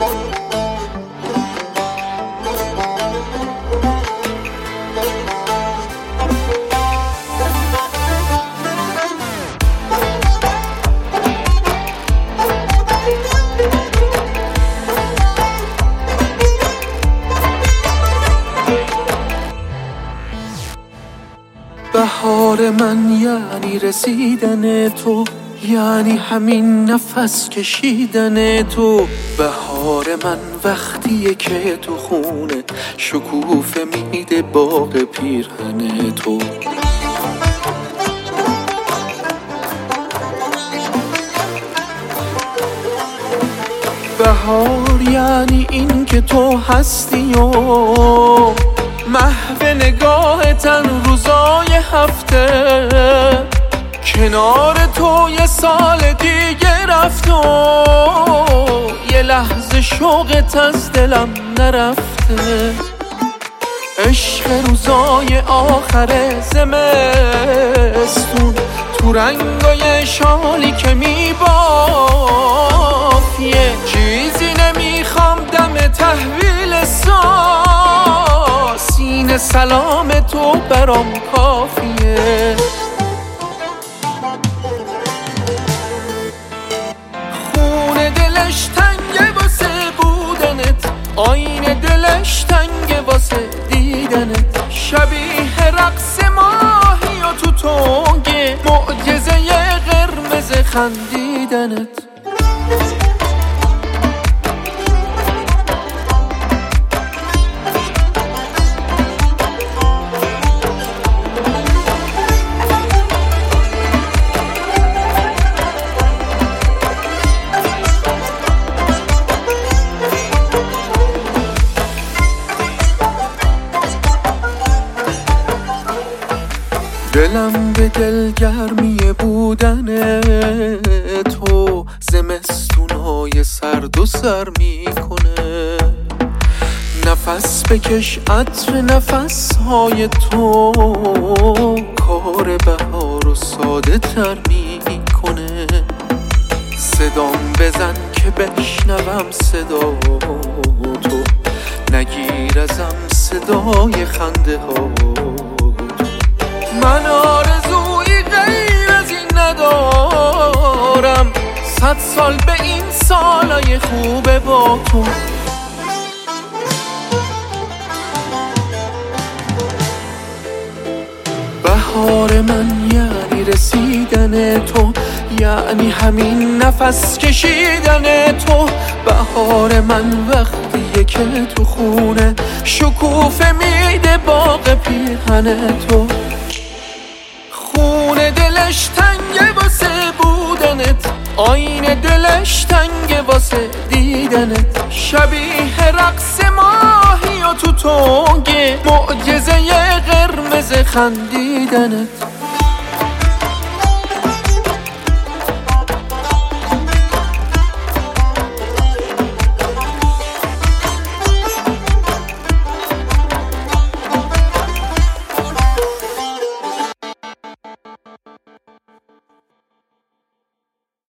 بهار من یعنی رسیدن تو، یعنی همین نفس کشیدن تو. بهار من وقتیه که تو خونه شکوفه میده باغ پیرهن تو. بهار یعنی این که تو هستی و محو نگاه تن روزای هفته. کنار تو یه سال دیگه رفت و یه لحظه شوقت از دلم نرفته. عشق روزای آخر زمستون تو رنگای شالی که میباف. یه چیزی نمیخوام دم تحویل سینه سلام تو برام کافیه. خونه دلش تنگه واسه بودنت، آینه دلش تنگه واسه دیدنت. شبیه رقص ماهی و تو تنگه معجزه قرمز خندیدنت. دلم به دلگرمی بودن تو زمستونای سرد و سر میکنه. نفس بکش عطر نفسهای تو کار بهار و ساده تر میکنه. صدام بزن که بشنوم صدا تو، نگیر ازم صدای خنده ها. من آرزویی غیر از این ندارم، 100 سال به این سالای خوبه با تو. بهار من یعنی رسیدن تو، یعنی همین نفس کشیدن تو. بهار من وقتیه که تو خونه شکوفه میده باغ پیرهن تو. خونه دلش تنگه واسه بودنت، آینه دلش تنگه واسه دیدنت. شبیه رقص ماهی و تو تنگه معجزه قرمز خندیدنت.